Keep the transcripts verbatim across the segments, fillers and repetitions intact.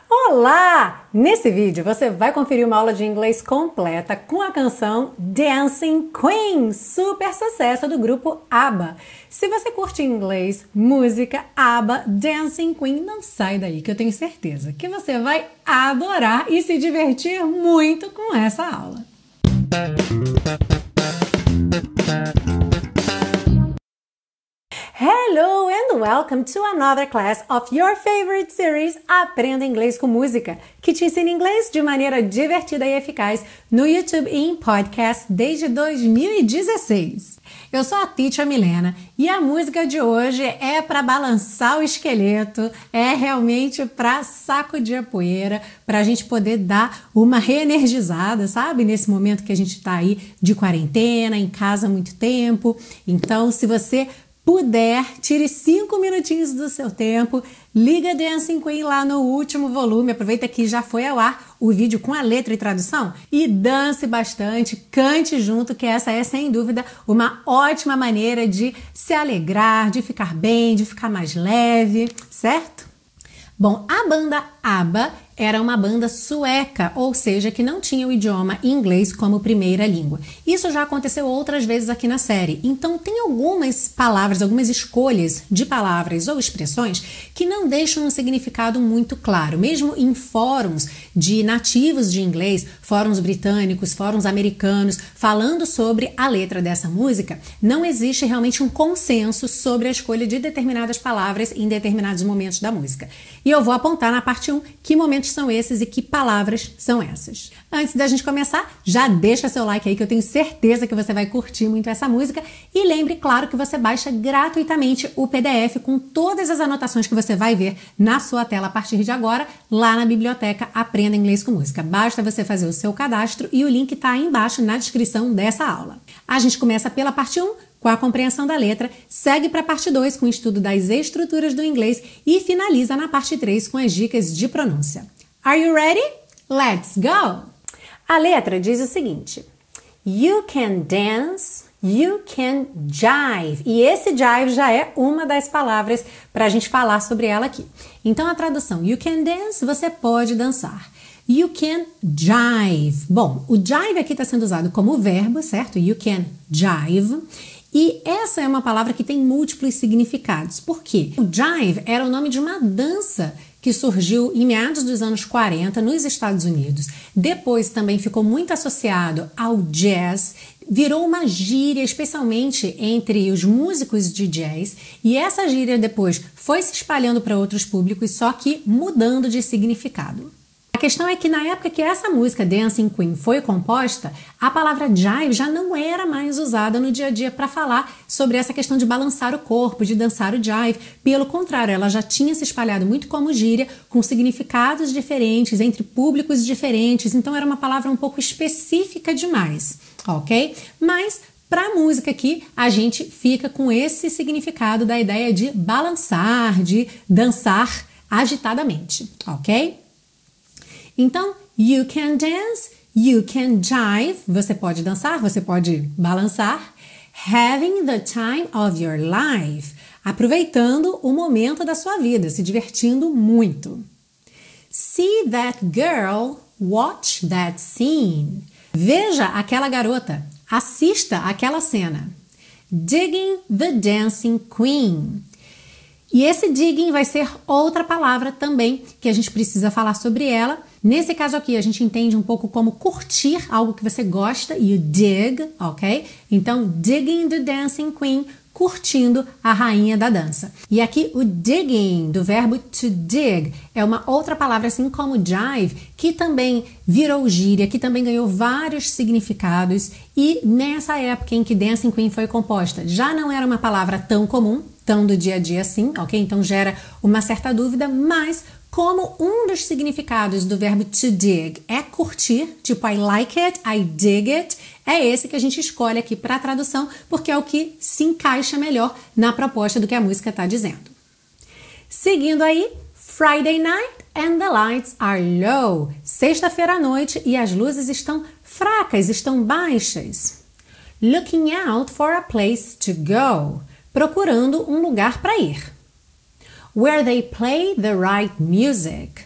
Olá! Nesse vídeo você vai conferir uma aula de inglês completa com a canção Dancing Queen, super sucesso do grupo ABBA. Se você curte inglês, música, ABBA, Dancing Queen, não sai daí que eu tenho certeza que você vai adorar e se divertir muito com essa aula. Hello and welcome to another class of your favorite series Aprenda Inglês com Música, que te ensina inglês de maneira divertida e eficaz no YouTube e em podcast desde dois mil e dezesseis. Eu sou a Teacher Milena e a música de hoje é para balançar o esqueleto, é realmente para sacudir a poeira, para a gente poder dar uma reenergizada, sabe? Nesse momento que a gente está aí de quarentena, em casa há muito tempo. Então, se você puder, tire cinco minutinhos do seu tempo, liga Dancing Queen lá no último volume, aproveita que já foi ao ar o vídeo com a letra e tradução e dance bastante, cante junto, que essa é sem dúvida uma ótima maneira de se alegrar, de ficar bem, de ficar mais leve, certo? Bom, a banda ABBA era uma banda sueca, ou seja, que não tinha o idioma inglês como primeira língua. Isso já aconteceu outras vezes aqui na série. Então, tem algumas palavras, algumas escolhas de palavras ou expressões que não deixam um significado muito claro. Mesmo em fóruns de nativos de inglês, fóruns britânicos, fóruns americanos, falando sobre a letra dessa música, não existe realmente um consenso sobre a escolha de determinadas palavras em determinados momentos da música. E eu vou apontar na parte um que momentos são esses e que palavras são essas. Antes da gente começar, já deixa seu like aí que eu tenho certeza que você vai curtir muito essa música e lembre, claro, que você baixa gratuitamente o P D F com todas as anotações que você vai ver na sua tela a partir de agora, lá na biblioteca Aprenda Inglês com Música. Basta você fazer o seu cadastro e o link está aí embaixo na descrição dessa aula. A gente começa pela parte um, com a compreensão da letra, segue para a parte dois com o estudo das estruturas do inglês e finaliza na parte três com as dicas de pronúncia. Are you ready? Let's go! A letra diz o seguinte: You can dance, you can jive. E esse jive já é uma das palavras para a gente falar sobre ela aqui. Então a tradução, you can dance, você pode dançar. You can jive. Bom, o jive aqui está sendo usado como verbo, certo? You can jive. E essa é uma palavra que tem múltiplos significados. Por quê? O jive era o nome de uma dança que surgiu em meados dos anos quarenta nos Estados Unidos. Depois também ficou muito associado ao jazz, virou uma gíria especialmente entre os músicos de jazz, e essa gíria depois foi se espalhando para outros públicos, só que mudando de significado. A questão é que na época que essa música Dancing Queen foi composta, a palavra jive já não era mais usada no dia a dia para falar sobre essa questão de balançar o corpo, de dançar o jive. Pelo contrário, ela já tinha se espalhado muito como gíria, com significados diferentes, entre públicos diferentes, então era uma palavra um pouco específica demais, ok? Mas para a música aqui, a gente fica com esse significado da ideia de balançar, de dançar agitadamente, ok? Então, you can dance, you can jive, você pode dançar, você pode balançar. Having the time of your life, aproveitando o momento da sua vida, se divertindo muito. See that girl, watch that scene. Veja aquela garota, assista aquela cena. Digging the dancing queen. E esse digging vai ser outra palavra também que a gente precisa falar sobre ela. Nesse caso aqui, a gente entende um pouco como curtir algo que você gosta, you dig, ok? Então, digging the dancing queen, curtindo a rainha da dança. E aqui o digging, do verbo to dig, é uma outra palavra, assim como jive, que também virou gíria, que também ganhou vários significados. E nessa época em que Dancing Queen foi composta, já não era uma palavra tão comum, tão do dia a dia assim, ok? Então gera uma certa dúvida, mas como um dos significados do verbo to dig é curtir, tipo I like it, I dig it, é esse que a gente escolhe aqui para a tradução, porque é o que se encaixa melhor na proposta do que a música está dizendo. Seguindo aí, Friday night and the lights are low. Sexta-feira à noite e as luzes estão fracas, estão baixas. Looking out for a place to go. Procurando um lugar para ir. Where they play the right music.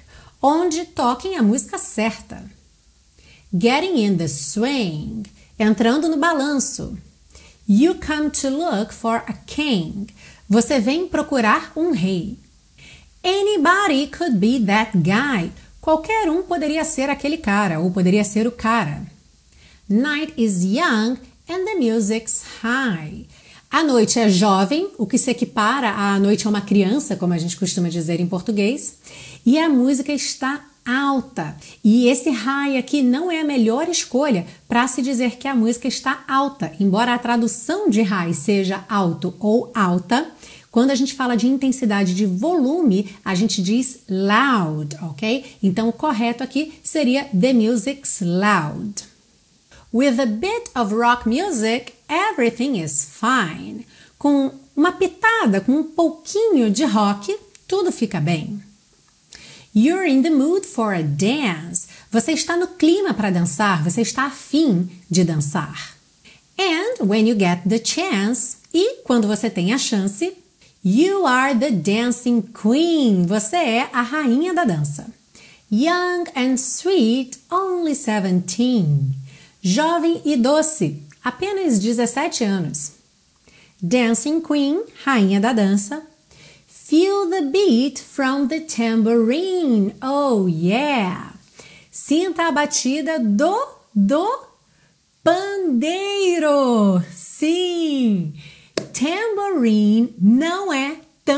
onde toquem a música certa. Getting in the swing, entrando no balanço. You come to look for a king. Você vem procurar um rei. Anybody could be that guy. Qualquer um poderia ser aquele cara, ou poderia ser o cara. Night is young and the music's high. A noite é jovem, o que se equipara à noite a uma criança, como a gente costuma dizer em português, e a música está alta. E esse high aqui não é a melhor escolha para se dizer que a música está alta, embora a tradução de high seja alto ou alta. Quando a gente fala de intensidade de volume, a gente diz loud, ok? Então o correto aqui seria the music's loud. With a bit of rock music, everything is fine. Com uma pitada, com um pouquinho de rock, tudo fica bem. You're in the mood for a dance. Você está no clima para dançar, você está afim de dançar. And when you get the chance, e quando você tem a chance, you are the dancing queen. Você é a rainha da dança. Young and sweet, only seventeen. Jovem e doce, apenas dezessete anos. Dancing queen, rainha da dança. Feel the beat from the tambourine. Oh yeah! Sinta a batida do, do pandeiro. Sim! Tambourine não é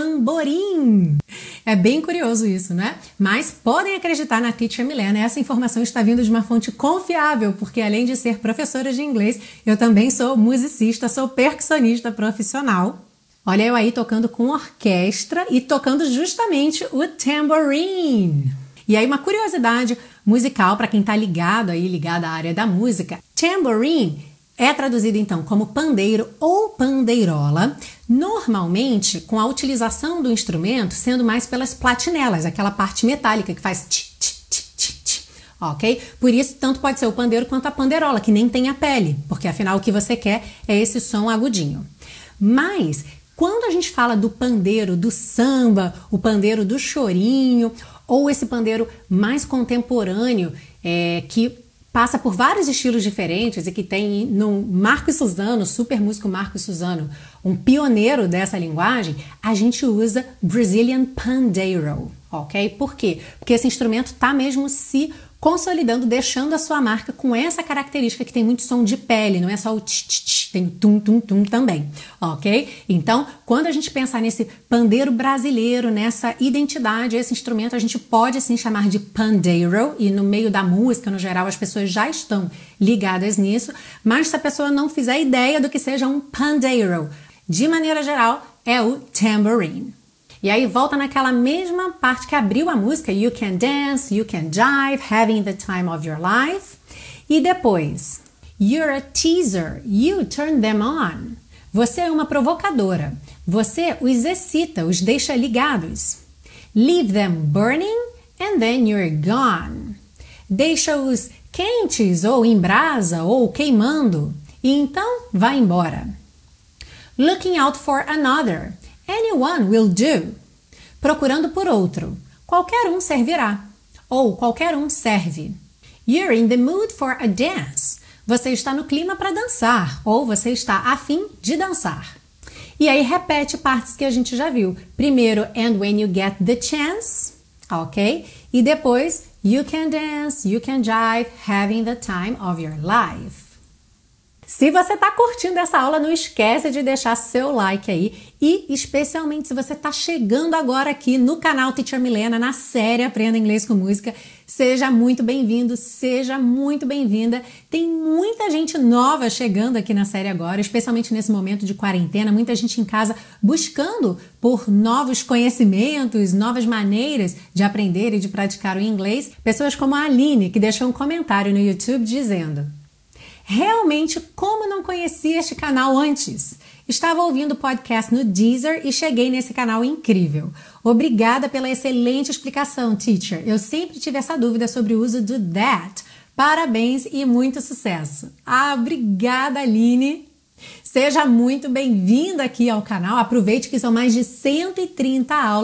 tamborim. É bem curioso isso, né? Mas podem acreditar na Teacher Milena, essa informação está vindo de uma fonte confiável, porque além de ser professora de inglês, eu também sou musicista, sou percussionista profissional. Olha eu aí tocando com orquestra e tocando justamente o tambourine. E aí uma curiosidade musical para quem está ligado aí, ligado à área da música. Tambourine é traduzido então como pandeiro ou pandeirola, normalmente com a utilização do instrumento sendo mais pelas platinelas, aquela parte metálica que faz tch, tch, tch, tch, tch, ok? Por isso, tanto pode ser o pandeiro quanto a pandeirola, que nem tem a pele, porque afinal o que você quer é esse som agudinho. Mas, quando a gente fala do pandeiro do samba, o pandeiro do chorinho, ou esse pandeiro mais contemporâneo, é, que passa por vários estilos diferentes e que tem no Marcos Suzano, super músico Marcos Suzano, um pioneiro dessa linguagem, a gente usa Brazilian Pandeiro, ok? Por quê? Porque esse instrumento está mesmo se consolidando, deixando a sua marca com essa característica que tem muito som de pele, não é só o tch, tch, tch, tem o tum, tum, tum também, ok? Então, quando a gente pensar nesse pandeiro brasileiro, nessa identidade, esse instrumento a gente pode sim chamar de pandeiro, e no meio da música, no geral, as pessoas já estão ligadas nisso, mas se a pessoa não fizer ideia do que seja um pandeiro, de maneira geral, é o tambourine. E aí volta naquela mesma parte que abriu a música, you can dance, you can jive, having the time of your life. E depois, you're a teaser, you turn them on. Você é uma provocadora, você os excita, os deixa ligados. Leave them burning and then you're gone. Deixa-os quentes ou em brasa ou queimando e então vai embora. Looking out for another. Anyone will do. Procurando por outro. Qualquer um servirá. Ou qualquer um serve. You're in the mood for a dance. Você está no clima para dançar. Ou você está a fim de dançar. E aí repete partes que a gente já viu. Primeiro, and when you get the chance. Ok? E depois, you can dance, you can jive, having the time of your life. Se você está curtindo essa aula, não esquece de deixar seu like aí e especialmente se você está chegando agora aqui no canal Teacher Milena, na série Aprenda Inglês com Música, seja muito bem-vindo, seja muito bem-vinda. Tem muita gente nova chegando aqui na série agora, especialmente nesse momento de quarentena, muita gente em casa buscando por novos conhecimentos, novas maneiras de aprender e de praticar o inglês. Pessoas como a Aline, que deixou um comentário no YouTube dizendo: realmente, como não conhecia este canal antes? Estava ouvindo o podcast no Deezer e cheguei nesse canal incrível. Obrigada pela excelente explicação, teacher. Eu sempre tive essa dúvida sobre o uso do that. Parabéns e muito sucesso. Ah, obrigada, Aline. Seja muito bem-vinda aqui ao canal. Aproveite que são mais de cento e trinta aulas,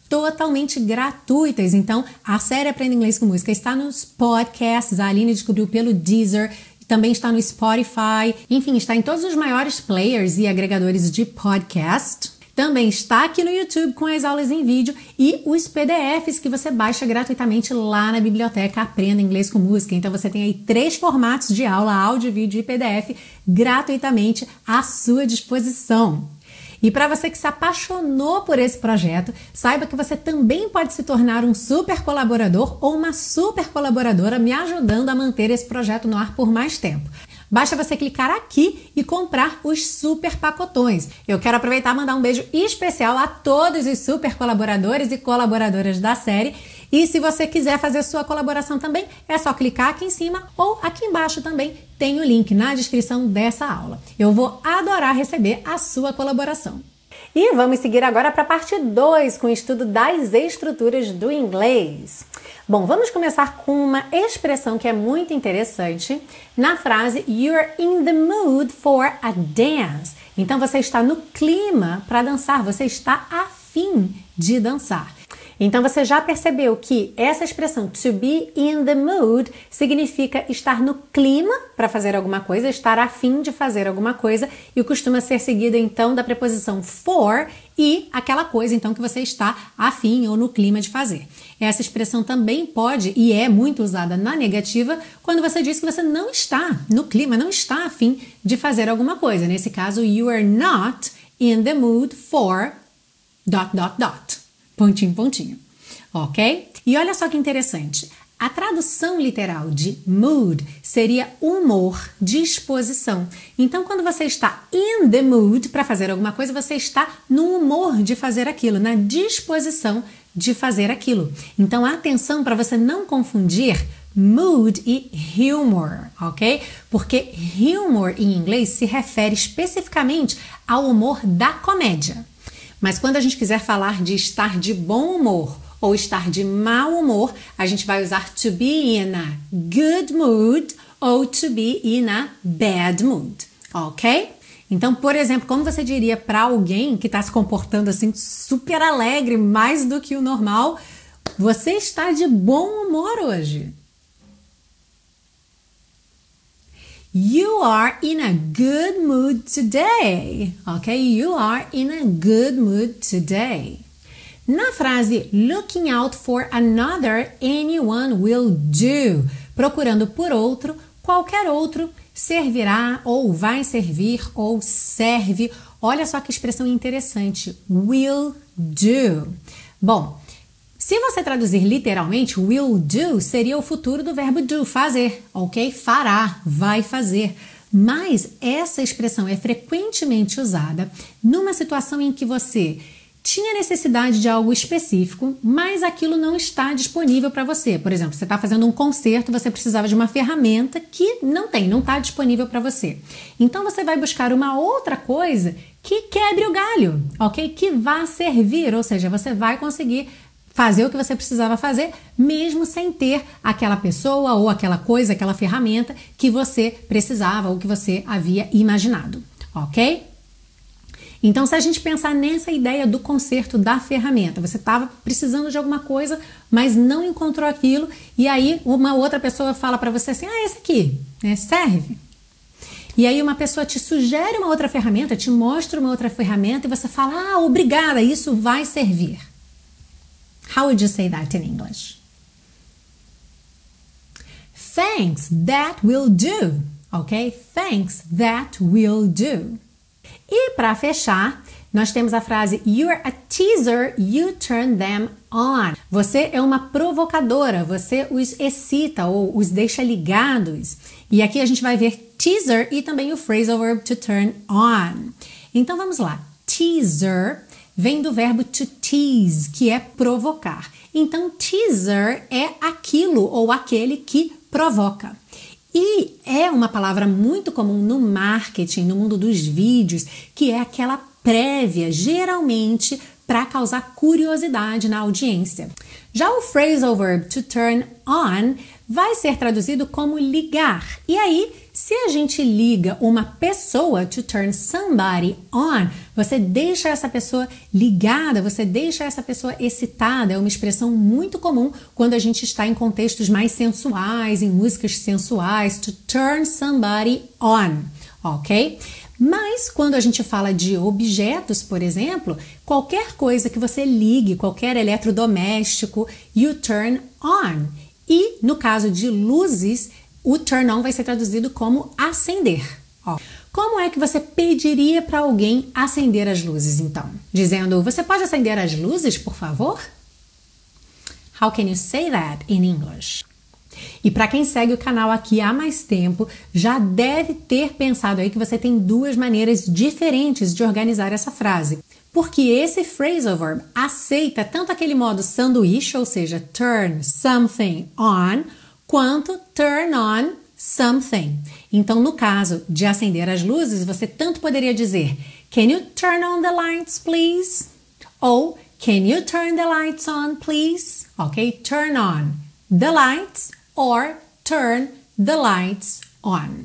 totalmente gratuitas. Então, a série Aprenda Inglês com Música está nos podcasts. A Aline descobriu pelo Deezer, também está no Spotify. Enfim, está em todos os maiores players e agregadores de podcast. Também está aqui no YouTube com as aulas em vídeo e os P D Fs que você baixa gratuitamente lá na biblioteca Aprenda Inglês com Música. Então você tem aí três formatos de aula, áudio, vídeo e P D F gratuitamente à sua disposição. E para você que se apaixonou por esse projeto, saiba que você também pode se tornar um super colaborador ou uma super colaboradora me ajudando a manter esse projeto no ar por mais tempo. Basta você clicar aqui e comprar os super pacotões. Eu quero aproveitar e mandar um beijo especial a todos os super colaboradores e colaboradoras da série. E se você quiser fazer sua colaboração também, é só clicar aqui em cima ou aqui embaixo também tem o link na descrição dessa aula. Eu vou adorar receber a sua colaboração. E vamos seguir agora para a parte dois, com o estudo das estruturas do inglês. Bom, vamos começar com uma expressão que é muito interessante na frase You're in the mood for a dance. Então você está no clima para dançar, você está a fim de dançar. Então você já percebeu que essa expressão to be in the mood significa estar no clima para fazer alguma coisa, estar a fim de fazer alguma coisa, e costuma ser seguida então da preposição for e aquela coisa então que você está a fim ou no clima de fazer. Essa expressão também pode e é muito usada na negativa quando você diz que você não está no clima, não está a fim de fazer alguma coisa. Nesse caso, you are not in the mood for dot dot dot. Pontinho, pontinho, ok? E olha só que interessante, a tradução literal de mood seria humor, disposição. Então, quando você está in the mood para fazer alguma coisa, você está no humor de fazer aquilo, na disposição de fazer aquilo. Então, atenção para você não confundir mood e humor, ok? Porque humor em inglês se refere especificamente ao humor da comédia. Mas quando a gente quiser falar de estar de bom humor ou estar de mau humor, a gente vai usar to be in a good mood ou to be in a bad mood, ok? Então, por exemplo, como você diria para alguém que está se comportando assim super alegre, mais do que o normal, você está de bom humor hoje. You are in a good mood today, ok? You are in a good mood today. Na frase looking out for another, anyone will do. Procurando por outro, qualquer outro servirá ou vai servir ou serve. Olha só que expressão interessante. Will do. Bom, se você traduzir literalmente, will do seria o futuro do verbo do, fazer, ok? Fará, vai fazer. Mas essa expressão é frequentemente usada numa situação em que você tinha necessidade de algo específico, mas aquilo não está disponível para você. Por exemplo, você está fazendo um concerto, você precisava de uma ferramenta que não tem, não está disponível para você. Então você vai buscar uma outra coisa que quebre o galho, ok? Que vá servir, ou seja, você vai conseguir fazer o que você precisava fazer, mesmo sem ter aquela pessoa ou aquela coisa, aquela ferramenta que você precisava ou que você havia imaginado, ok? Então, se a gente pensar nessa ideia do conserto da ferramenta, você estava precisando de alguma coisa, mas não encontrou aquilo, e aí uma outra pessoa fala para você assim, ah, esse aqui, né, serve. E aí uma pessoa te sugere uma outra ferramenta, te mostra uma outra ferramenta, e você fala, ah, obrigada, isso vai servir. How would you say that in English? Thanks, that will do. Ok? Thanks, that will do. E para fechar, nós temos a frase You're a teaser, you turn them on. Você é uma provocadora, você os excita ou os deixa ligados. E aqui a gente vai ver teaser e também o phrasal verb to turn on. Então vamos lá. Teaser vem do verbo to tease, que é provocar. Então, teaser é aquilo ou aquele que provoca. E é uma palavra muito comum no marketing, no mundo dos vídeos, que é aquela prévia, geralmente para causar curiosidade na audiência. Já o phrasal verb to turn on vai ser traduzido como ligar. E aí, se a gente liga uma pessoa, to turn somebody on, você deixa essa pessoa ligada, você deixa essa pessoa excitada. É uma expressão muito comum quando a gente está em contextos mais sensuais, em músicas sensuais, to turn somebody on, ok? Mas quando a gente fala de objetos, por exemplo, qualquer coisa que você ligue, qualquer eletrodoméstico, you turn on. E no caso de luzes, o turn on vai ser traduzido como acender. Ó, como é que você pediria para alguém acender as luzes, então? Dizendo, você pode acender as luzes, por favor? How can you say that in English? E para quem segue o canal aqui há mais tempo, já deve ter pensado aí que você tem duas maneiras diferentes de organizar essa frase. Porque esse phrasal verb aceita tanto aquele modo sanduíche, ou seja, turn something on, quanto turn on something. Então, no caso de acender as luzes, você tanto poderia dizer can you turn on the lights, please? Ou can you turn the lights on, please? Ok? Turn on the lights or turn the lights on.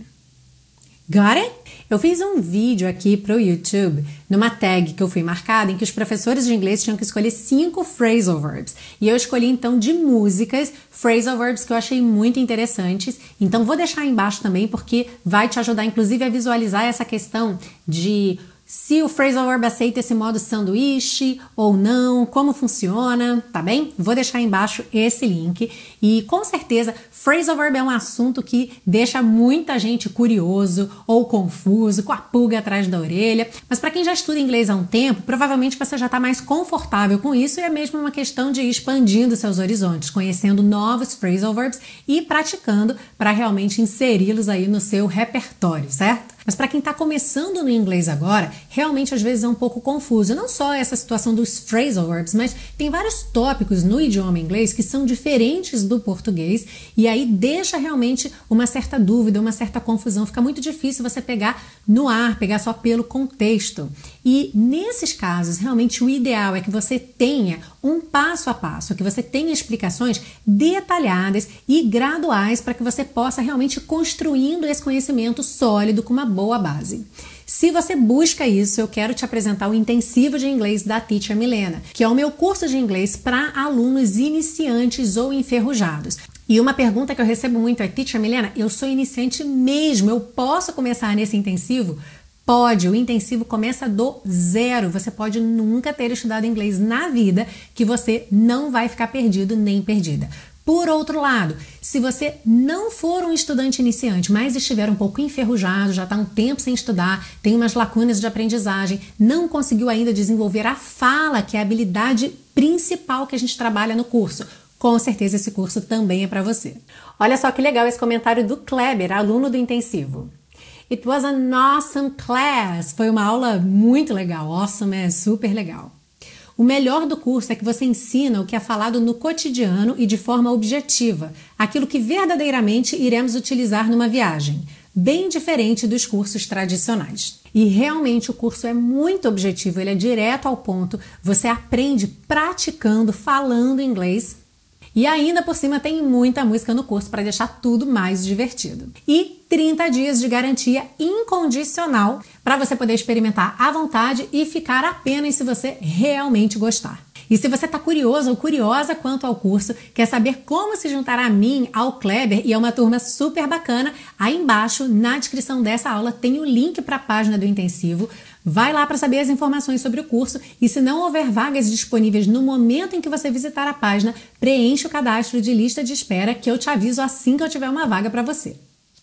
Got it? Eu fiz um vídeo aqui para o YouTube, numa tag que eu fui marcada, em que os professores de inglês tinham que escolher cinco phrasal verbs. E eu escolhi, então, de músicas, phrasal verbs que eu achei muito interessantes. Então, vou deixar aí embaixo também, porque vai te ajudar, inclusive, a visualizar essa questão de se o phrasal verb aceita esse modo sanduíche ou não, como funciona, tá bem? Vou deixar aí embaixo esse link. E, com certeza, phrasal verb é um assunto que deixa muita gente curioso ou confuso, com a pulga atrás da orelha. Mas para quem já estuda inglês há um tempo, provavelmente você já está mais confortável com isso e é mesmo uma questão de ir expandindo seus horizontes, conhecendo novos phrasal verbs e praticando para realmente inseri-los aí no seu repertório, certo? Mas para quem está começando no inglês agora, realmente às vezes é um pouco confuso. Não só essa situação dos phrasal verbs, mas tem vários tópicos no idioma inglês que são diferentes do português e aí deixa realmente uma certa dúvida, uma certa confusão. Fica muito difícil você pegar no ar, pegar só pelo contexto. E nesses casos, realmente o ideal é que você tenha um passo a passo, que você tenha explicações detalhadas e graduais para que você possa realmente ir construindo esse conhecimento sólido com uma boa base. Se você busca isso, eu quero te apresentar o intensivo de inglês da Teacher Milena, que é o meu curso de inglês para alunos iniciantes ou enferrujados. E uma pergunta que eu recebo muito é, Teacher Milena, eu sou iniciante mesmo, eu posso começar nesse intensivo? Pode, o intensivo começa do zero. Você pode nunca ter estudado inglês na vida que você não vai ficar perdido nem perdida. Por outro lado, se você não for um estudante iniciante, mas estiver um pouco enferrujado, já está um tempo sem estudar, tem umas lacunas de aprendizagem, não conseguiu ainda desenvolver a fala, que é a habilidade principal que a gente trabalha no curso, com certeza esse curso também é para você. Olha só que legal esse comentário do Kleber, aluno do intensivo. It was an awesome class. Foi uma aula muito legal. Awesome é super legal. O melhor do curso é que você ensina o que é falado no cotidiano e de forma objetiva, aquilo que verdadeiramente iremos utilizar numa viagem, bem diferente dos cursos tradicionais. E realmente o curso é muito objetivo, ele é direto ao ponto, você aprende praticando, falando inglês. E ainda por cima tem muita música no curso para deixar tudo mais divertido. E trinta dias de garantia incondicional para você poder experimentar à vontade e ficar apenas se você realmente gostar. E se você está curioso ou curiosa quanto ao curso, quer saber como se juntar a mim, ao Kleber e a uma turma super bacana, aí embaixo, na descrição dessa aula, tem o link para a página do intensivo. Vai lá para saber as informações sobre o curso e se não houver vagas disponíveis no momento em que você visitar a página, preencha o cadastro de lista de espera que eu te aviso assim que eu tiver uma vaga para você.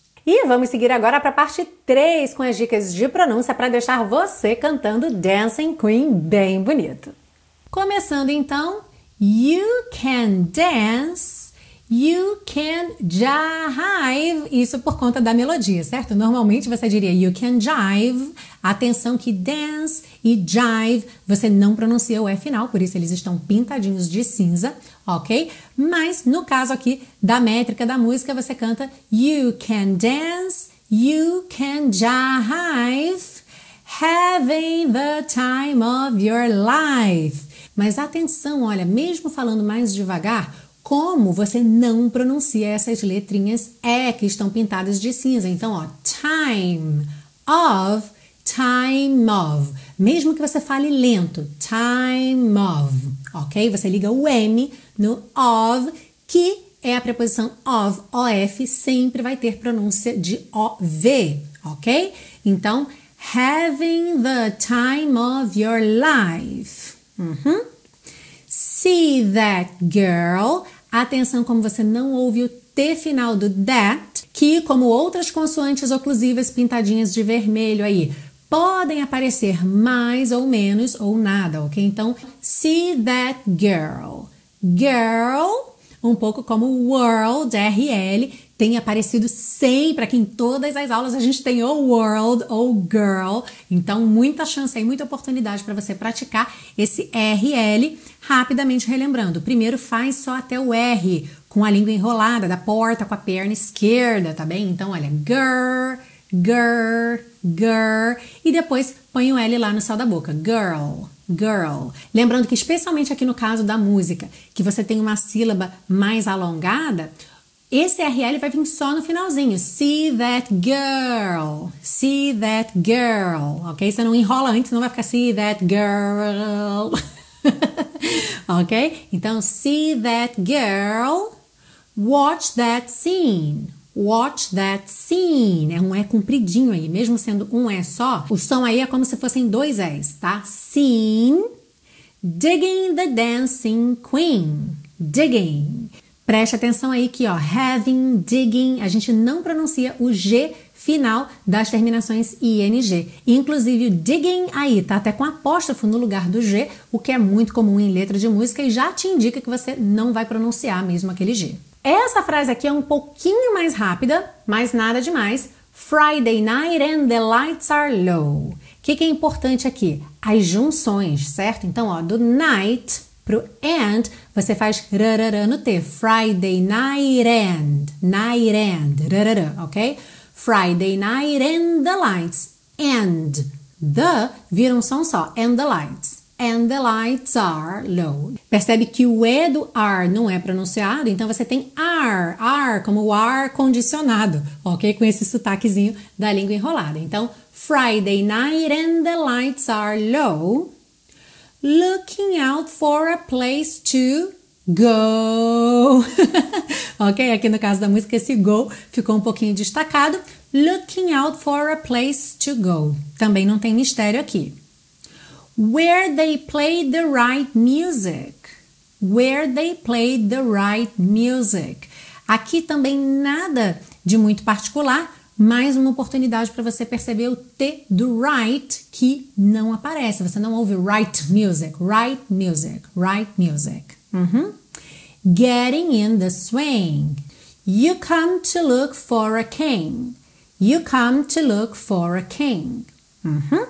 E vamos seguir agora para a parte três com as dicas de pronúncia para deixar você cantando Dancing Queen bem bonito. Começando então, you can dance, you can jive, isso por conta da melodia, certo? Normalmente você diria you can jive, atenção que dance e jive, você não pronuncia o E final, por isso eles estão pintadinhos de cinza, ok? Mas no caso aqui da métrica da música, você canta you can dance, you can jive, having the time of your life. Mas atenção, olha, mesmo falando mais devagar, como você não pronuncia essas letrinhas E que estão pintadas de cinza. Então, ó, time of, time of. Mesmo que você fale lento, time of, ok? Você liga o M no of, que é a preposição of, of, sempre vai ter pronúncia de O V, ok? Então, having the time of your life. Uhum. See that girl. Atenção como você não ouve o T final do that, que como outras consoantes oclusivas pintadinhas de vermelho aí, podem aparecer mais ou menos ou nada, ok? Então, see that girl. Girl, um pouco como world, R L, tem aparecido sempre aqui em todas as aulas, a gente tem ou world ou girl, então muita chance aí, muita oportunidade para você praticar esse R L. Rapidamente relembrando, primeiro faz só até o R, com a língua enrolada, da porta com a perna esquerda, tá bem? Então, olha, girl, girl, girl, e depois põe o L lá no céu da boca, girl, girl. Lembrando que especialmente aqui no caso da música, que você tem uma sílaba mais alongada, esse R L vai vir só no finalzinho. See that girl. See that girl. Ok? Você não enrola antes, não vai ficar see that girl. Ok? Então, see that girl. Watch that scene. Watch that scene. É um E compridinho aí. Mesmo sendo um E só, o som aí é como se fossem dois Es, tá? Scene. Digging the dancing queen. Digging. Preste atenção aí que, ó, having, digging, a gente não pronuncia o G final das terminações I N G. Inclusive, o digging aí tá até com apóstrofo no lugar do G, o que é muito comum em letra de música e já te indica que você não vai pronunciar mesmo aquele G. Essa frase aqui é um pouquinho mais rápida, mas nada demais. Friday night and the lights are low. O que, que é importante aqui? As junções, certo? Então, ó, do night pro and, você faz rarará no T. Friday night and, night and, rarará, ok? Friday night and the lights. And, the, vira um som só. And the lights. And the lights are low. Percebe que o E do are não é pronunciado, então você tem are, are, como o are condicionado, ok? Com esse sotaquezinho da língua enrolada. Então, Friday night and the lights are low. Looking out for a place to go. Ok? Aqui no caso da música, esse go ficou um pouquinho destacado. Looking out for a place to go. Também não tem mistério aqui. Where they play the right music. Where they play the right music. Aqui também nada de muito particular. Mais uma oportunidade para você perceber o T do right que não aparece. Você não ouve right music, right music, right music. Uhum. Getting in the swing. You come to look for a king. You come to look for a king. Uhum.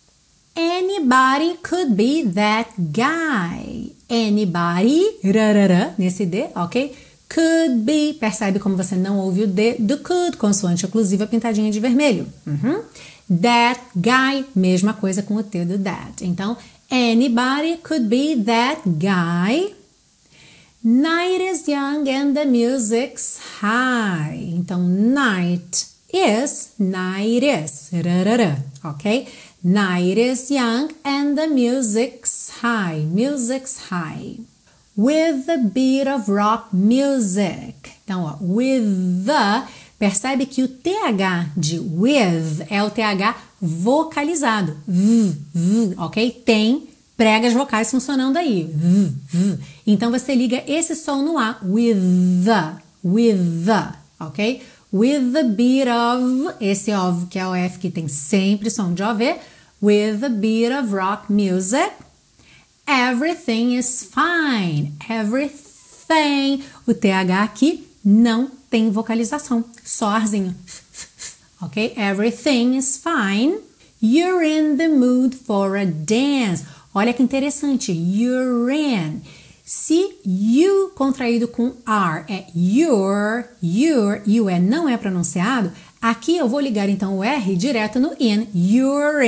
Anybody could be that guy. Anybody, rarará, nesse D, ok? Could be, percebe como você não ouve o D do could, consoante oclusiva pintadinha de vermelho. Uhum. That guy, mesma coisa com o T do that. Então, anybody could be that guy. Night is young and the music's high. Então, night is, night is, rarará, ok? Night is young and the music's high, music's high. With a bit of rock music. Então, ó, with the, percebe que o T H de with é o T H vocalizado. V, v, ok? Tem pregas vocais funcionando aí. V, v. Então, você liga esse som no A. With the, with the, ok? With a bit of, esse of que é o F que tem sempre som de O V. With a bit of rock music. Everything is fine. Everything. O T H aqui não tem vocalização, só arzinho. Ok? Everything is fine. You're in the mood for a dance. Olha que interessante. You're in. Se you contraído com are é your, your, e o E não é pronunciado, aqui eu vou ligar então o R direto no in. You're in.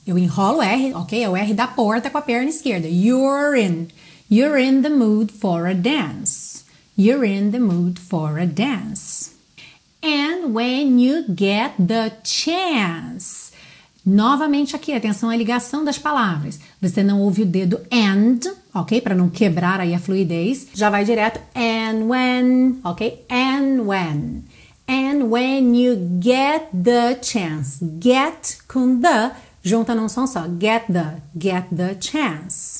Eu enrolo o R, ok? É o R da porta com a perna esquerda. You're in. You're in the mood for a dance. You're in the mood for a dance. And when you get the chance. Novamente aqui, atenção à ligação das palavras. Você não ouve o dedo and, ok? Para não quebrar aí a fluidez. Já vai direto and when, ok? And when. And when you get the chance. Get com the, junta num som só. Get the, get the chance.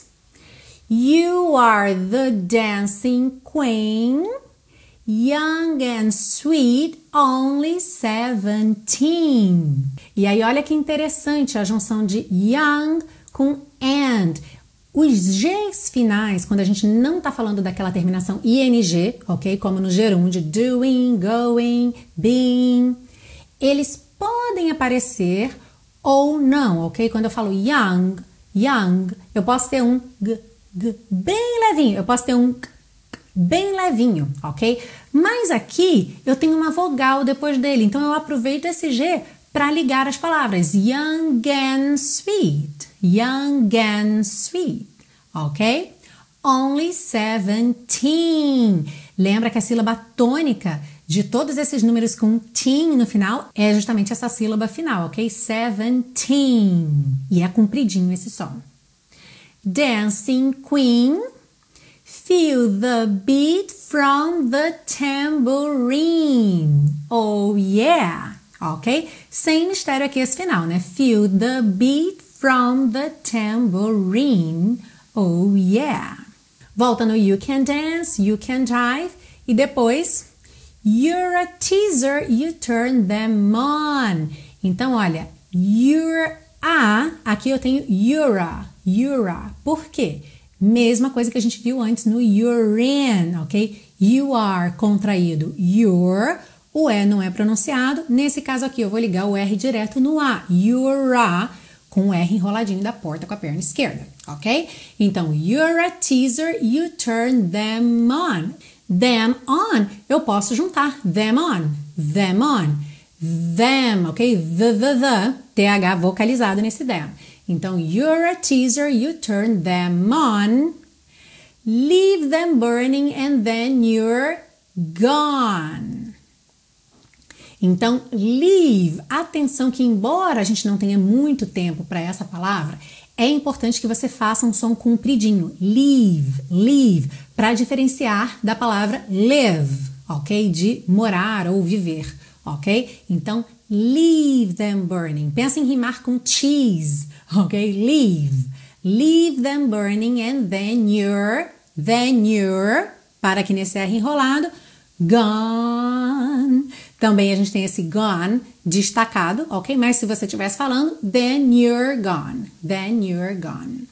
You are the dancing queen. Young and sweet, only seventeen. E aí, olha que interessante a junção de young com and. Os Gs finais, quando a gente não está falando daquela terminação ing, ok? Como no gerúndio, doing, going, being, eles podem aparecer ou não, ok? Quando eu falo young, young, eu posso ter um g, g bem levinho, eu posso ter um k, bem levinho, ok? Mas aqui eu tenho uma vogal depois dele, então eu aproveito esse G para ligar as palavras. Young and sweet, young and sweet, ok? Only seventeen. Lembra que a sílaba tônica de todos esses números com teen no final é justamente essa sílaba final, ok? seventeen. E é compridinho esse som. Dancing Queen. Feel the beat from the tambourine. Oh yeah, ok? Sem mistério aqui esse final, né? Feel the beat from the tambourine. Oh yeah. Volta no you can dance, you can jive. E depois, you're a teaser, you turn them on. Então, olha, you're a, aqui eu tenho you're a, you're a. Por quê? Mesma coisa que a gente viu antes no you're in, ok? You are contraído, you're, o E não é pronunciado. Nesse caso aqui eu vou ligar o R direto no A, you're a, com o R enroladinho da porta com a perna esquerda, ok? Então, you're a teaser, you turn them on. Them on, eu posso juntar, them on, them on, them, ok? The, the, the, T H vocalizado nesse them. Então, you're a teaser, you turn them on, leave them burning and then you're gone. Então, leave, atenção que embora a gente não tenha muito tempo para essa palavra, é importante que você faça um som compridinho, leave, leave, para diferenciar da palavra live, ok? De morar ou viver, ok? Então, leave them burning. Pensa em rimar com cheese, ok? Leave. Leave them burning and then you're, then you're, para aqui nesse R enrolado, gone. Também a gente tem esse gone destacado, ok? Mas se você estivesse falando, then you're gone. Then you're gone.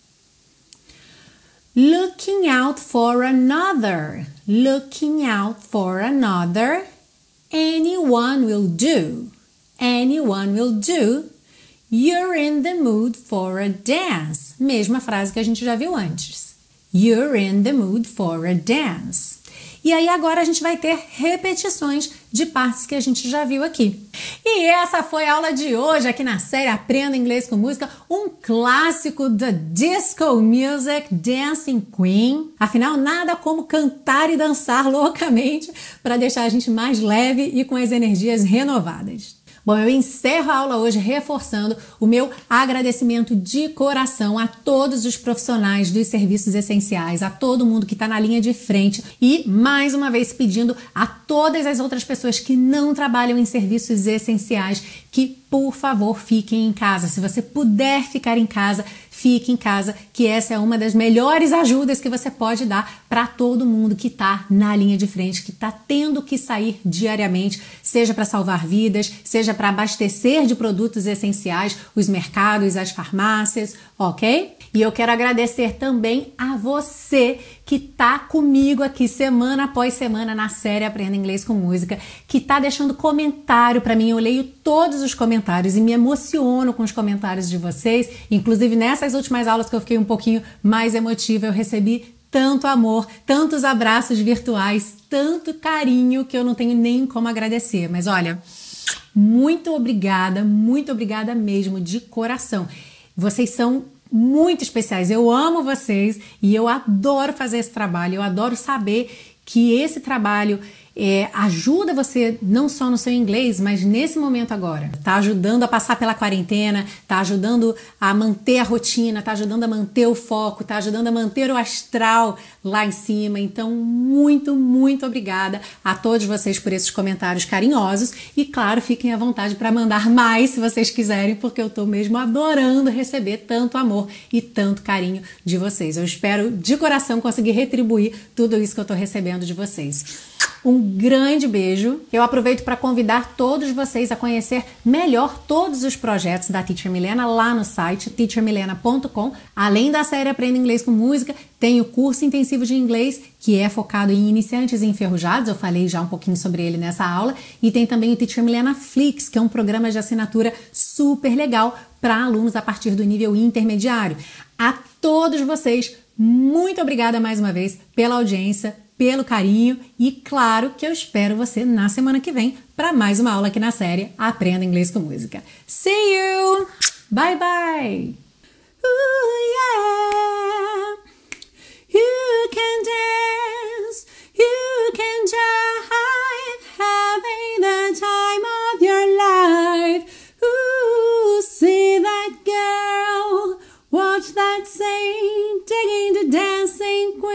Looking out for another. Looking out for another. Anyone will do. Anyone will do. You're in the mood for a dance. Mesma frase que a gente já viu antes. You're in the mood for a dance. E aí agora a gente vai ter repetições de partes que a gente já viu aqui. E essa foi a aula de hoje aqui na série Aprenda Inglês com Música, um clássico da disco music, Dancing Queen. Afinal, nada como cantar e dançar loucamente para deixar a gente mais leve e com as energias renovadas. Bom, eu encerro a aula hoje reforçando o meu agradecimento de coração a todos os profissionais dos serviços essenciais, a todo mundo que está na linha de frente e, mais uma vez, pedindo a todas as outras pessoas que não trabalham em serviços essenciais que, por favor, fiquem em casa. Se você puder ficar em casa, fique em casa, que essa é uma das melhores ajudas que você pode dar para todo mundo que está na linha de frente, que está tendo que sair diariamente, seja para salvar vidas, seja para abastecer de produtos essenciais os mercados, as farmácias, ok? E eu quero agradecer também a você que tá comigo aqui semana após semana na série Aprenda Inglês com Música, que tá deixando comentário para mim. Eu leio todos os comentários e me emociono com os comentários de vocês. Inclusive nessas últimas aulas que eu fiquei um pouquinho mais emotiva, eu recebi tanto amor, tantos abraços virtuais, tanto carinho que eu não tenho nem como agradecer. Mas olha, Muito obrigada, muito obrigada mesmo, de coração. Vocês são muito especiais, eu amo vocês e eu adoro fazer esse trabalho, eu adoro saber que esse trabalho é, ajuda você não só no seu inglês, mas nesse momento agora. Tá ajudando a passar pela quarentena, tá ajudando a manter a rotina, tá ajudando a manter o foco, tá ajudando a manter o astral lá em cima. Então, muito, muito obrigada a todos vocês por esses comentários carinhosos e, claro, fiquem à vontade para mandar mais se vocês quiserem, porque eu tô mesmo adorando receber tanto amor e tanto carinho de vocês. Eu espero de coração conseguir retribuir tudo isso que eu tô recebendo de vocês. Um grande beijo. Eu aproveito para convidar todos vocês a conhecer melhor todos os projetos da Teacher Milena lá no site teacher milena ponto com. Além da série Aprenda Inglês com Música, tem o curso intensivo de inglês, que é focado em iniciantes e enferrujados. Eu falei já um pouquinho sobre ele nessa aula. E tem também o Teacher Milena Flix, que é um programa de assinatura super legal para alunos a partir do nível intermediário. A todos vocês, muito obrigada mais uma vez pela audiência, pelo carinho e claro que eu espero você na semana que vem para mais uma aula aqui na série Aprenda Inglês com Música. See you! Bye bye! Ooh, yeah. You can dance, you can jive, having the time of your life. Ooh, see that girl, watch that saint, taking the dancing queen.